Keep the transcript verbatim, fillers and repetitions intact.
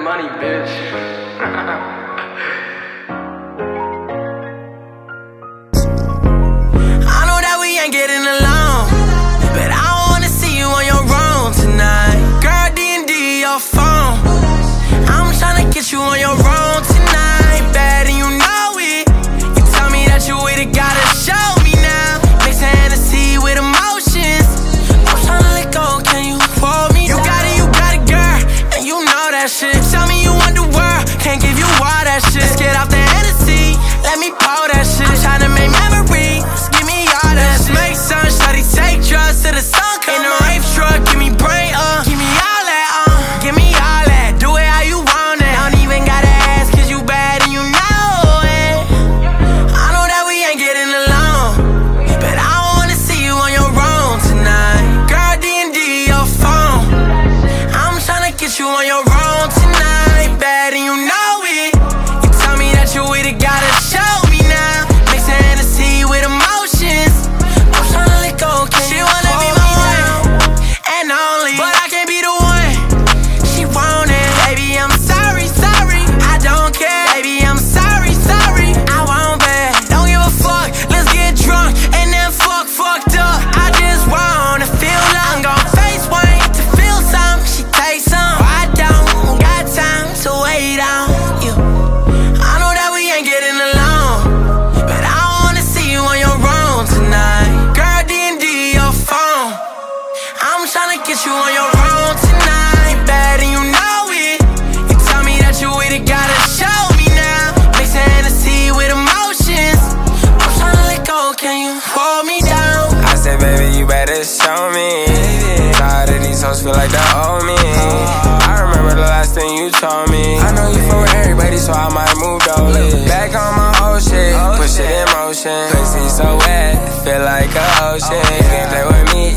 money, bitch. I know that we ain't getting along, but I wanna see you on your own tonight. Girl, D and D your phone. I'm tryna get you on your own tonight. Bad and you know it. You tell me that you with it, gotta show me now. Mix Hennessy with emotions. I'm tryna let go, can you hold me? You got it, you got it, girl, and you know that shit. Tell me you want the world, can't give you all that shit. Let's get off the Hennessy, let me pour that shit. I'm tryna make memories, give me all that shit. Make sun, shawty, take drugs till the sun come. In the rave truck, give me brain, uh give me all that, uh give me all that. Do it how you want it. Don't even gotta ask, cause you bad and you know it. I know that we ain't getting along, but I wanna see you on your own tonight. Girl, D and D your phone. I'm tryna get you on your own tonight. Bad and you know it. You tell me that you with it, gotta show me now. Mix Hennessy with emotions. I'm tryna let go, can she wanna be my one and only, but I can't be the one she wanted. Baby, I'm sorry, sorry, I don't care. Baby, I'm sorry, sorry, I won't bet. Don't give a fuck, let's get drunk and then fuck, fucked up. I just wanna feel love. I'm gon' face one to feel some. She takes some, I don't got time to wait on you. I know that we ain't getting along, but I wanna see you on your own tonight. Girl, D and D your phone. I'm tryna get you on your own tonight. Bad and you know it. You tell me that you with it, gotta show me now. Mix Hennessy with emotions. I'm tryna let go, can you hold me down? I said, baby, you better show me. Tired of these hoes feel like they owe me. I remember the last thing you told me. I know you fuck with everybody, so I might move though. Back on my old shit, push it in motion. Pussy so wet, feel like a ocean. You can't play with me,